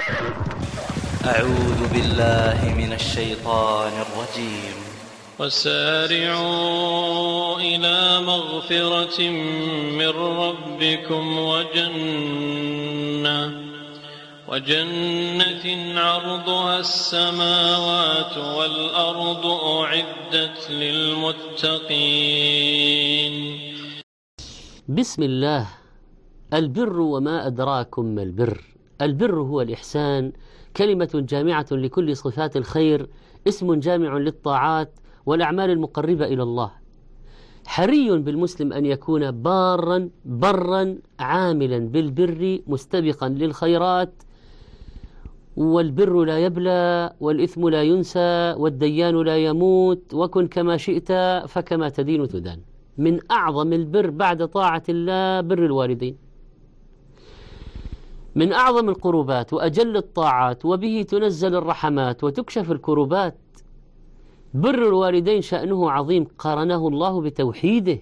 أعوذ بالله من الشيطان الرجيم. وسارعوا إلى مغفرة من ربكم وجنة عرضها السماوات والأرض أعدت للمتقين. بسم الله. البر وما أدراكم ما البر. البر هو الإحسان، كلمة جامعة لكل صفات الخير، اسم جامع للطاعات والأعمال المقربة إلى الله. حري بالمسلم أن يكون برا عاملا بالبر مستبقا للخيرات، والبر لا يبلى والإثم لا ينسى والديان لا يموت، وكن كما شئت فكما تدين تدان. من أعظم البر بعد طاعة الله بر الوالدين، من أعظم القربات وأجل الطاعات، وبه تنزل الرحمات وتكشف الكربات. بر الوالدين شأنه عظيم، قارنه الله بتوحيده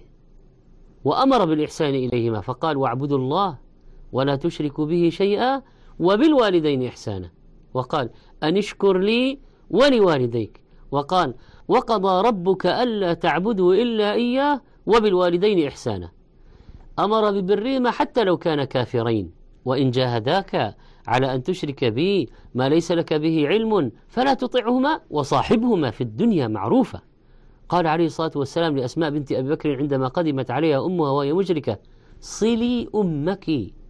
وأمر بالإحسان إليهما، فقال: واعبدوا الله ولا تشركوا به شيئا وبالوالدين إحسانا، وقال: أن اشكر لي ولوالديك، وقال: وقضى ربك ألا تعبدوا إلا إياه وبالوالدين إحسانا. أمر ببرهما حتى لو كان كافرين، وإن جاهداك على أن تشرك بي ما ليس لك به علم فلا تطعهما وصاحبهما في الدنيا معروفة. قال عليه الصلاة والسلام لأسماء بنت أبي بكر عندما قدمت عليها أمها وهي مشركة: صلي أمك،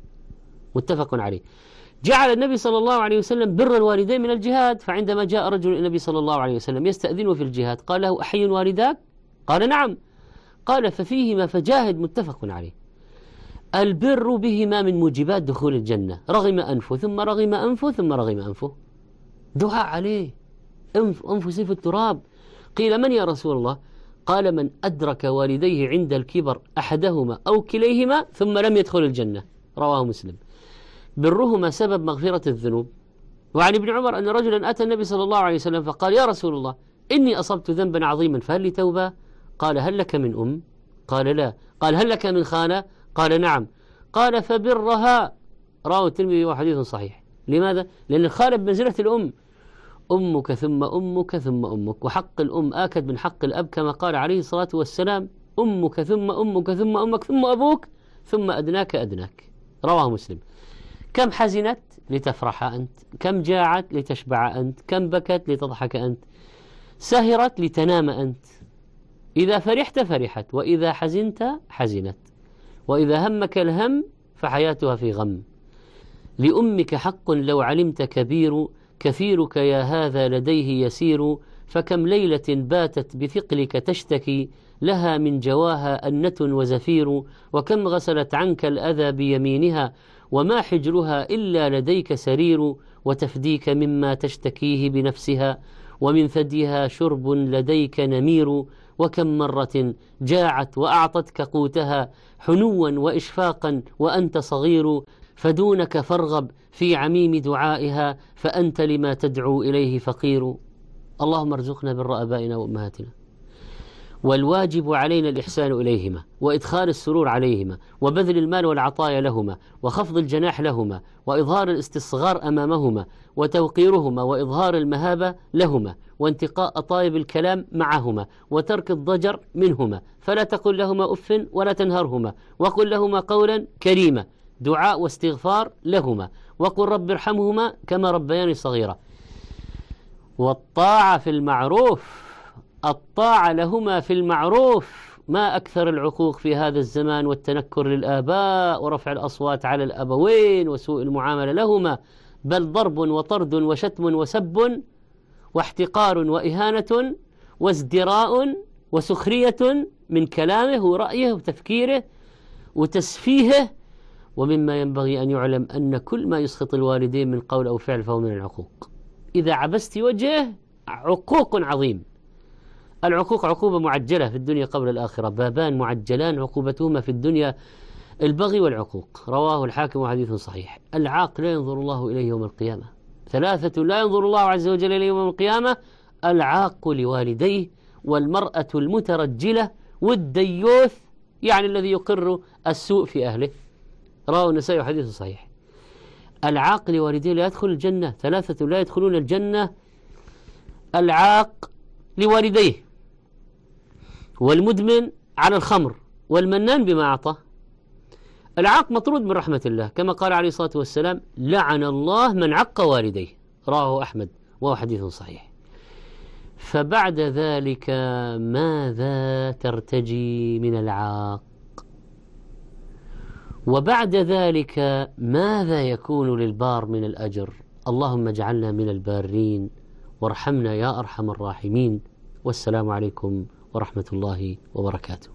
متفق عليه. جعل النبي صلى الله عليه وسلم بر الوالدين من الجهاد، فعندما جاء رجل إلى النبي صلى الله عليه وسلم يستأذنه في الجهاد قال له: أحي والداك؟ قال: نعم. قال: ففيهما فجاهد، متفق عليه. البر بهما من موجبات دخول الجنة. رغم أنفه ثم رغم أنفه ثم رغم أنفه، دعاء عليه، أنف سيف التراب. قيل: من يا رسول الله؟ قال: من أدرك والديه عند الكبر أحدهما أو كليهما ثم لم يدخل الجنة، رواه مسلم. برهما سبب مغفرة الذنوب. وعن ابن عمر أن رجلا أتى النبي صلى الله عليه وسلم فقال: يا رسول الله، إني أصبت ذنبا عظيما فهل لي توبة؟ قال: هل لك من أم؟ قال: لا. قال: هل لك من خالة؟ قال: نعم. قال: فبرها. رواه الترمذي وحديث صحيح. لماذا؟ لأن الخالة بمنزلة الأم، أمك ثم أمك ثم أمك، وحق الأم آكد من حق الأب، كما قال عليه الصلاة والسلام: أمك ثم أمك ثم أمك ثم أبوك ثم أدناك أدناك، رواه مسلم. كم حزنت لتفرح أنت، كم جاعت لتشبع أنت، كم بكت لتضحك أنت، سهرت لتنام أنت. إذا فرحت فرحت، وإذا حزنت حزنت، وإذا همك الهم فحياتها في غم. لأمك حق لو علمت كبير، كثيرك يا هذا لديه يسير. فكم ليلة باتت بثقلك تشتكي، لها من جواها أنة وزفير. وكم غسلت عنك الأذى بيمينها، وما حجرها إلا لديك سرير. وتفديك مما تشتكيه بنفسها، ومن ثديها شرب لديك نمير. وكم مرة جاعت وأعطتك قوتها، حنوا وإشفاقا وأنت صغير. فدونك فارغب في عميم دعائها، فأنت لما تدعو إليه فقير. اللهم ارزقنا بر آبائنا وأمهاتنا. والواجب علينا الإحسان إليهما، وإدخال السرور عليهما، وبذل المال والعطايا لهما، وخفض الجناح لهما، وإظهار الاستصغار أمامهما، وتوقيرهما، وإظهار المهابة لهما، وانتقاء طيب الكلام معهما، وترك الضجر منهما. فلا تقل لهما أف ولا تنهرهما، وقل لهما قولا كريما. دعاء واستغفار لهما، وقل رب ارحمهما كما ربياني صغيرا. والطاعة في المعروف، الطاعة لهما في المعروف. ما أكثر العقوق في هذا الزمان، والتنكر للآباء، ورفع الأصوات على الأبوين، وسوء المعاملة لهما، بل ضرب وطرد وشتم وسب واحتقار وإهانة وازدراء وسخرية من كلامه ورأيه وتفكيره وتسفيهه. ومما ينبغي أن يعلم أن كل ما يسخط الوالدين من قول أو فعل فهو من العقوق. إذا عبست وجهه عقوق عظيم. العقوق عقوبة معجلة في الدنيا قبل الآخرة، بابان معجلان عقوبتهما في الدنيا البغي والعقوق، رواه الحاكم وحديث صحيح. العاق لا ينظر الله إليه يوم القيامة. ثلاثة لا ينظر الله عز وجل إليه يوم القيامة: العاق لوالديه، والمرأة المترجلة، والديوث، يعني الذي يقر السوء في أهله، رواه النسائي وحديث صحيح. العاق لوالديه لا يدخل الجنة، 3 لا يدخلون الجنة: العاق لوالديه، والمدمن على الخمر، والمنان بما أعطاه. العاق مطرود من رحمة الله، كما قال عليه الصلاة والسلام: لعن الله من عق والديه، رواه أحمد وهو حديث صحيح. فبعد ذلك ماذا ترتجي من العاق؟ وبعد ذلك ماذا يكون للبار من الأجر؟ اللهم اجعلنا من البارين وارحمنا يا أرحم الراحمين. والسلام عليكم ورحمة الله وبركاته.